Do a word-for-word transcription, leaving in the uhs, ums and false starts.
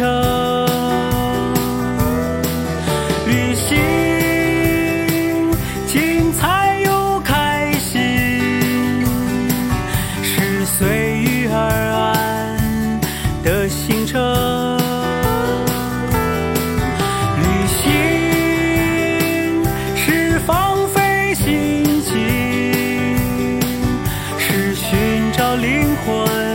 程。旅行精彩又开心，是随遇而安的行程。旅行是放飞心情，是寻找灵魂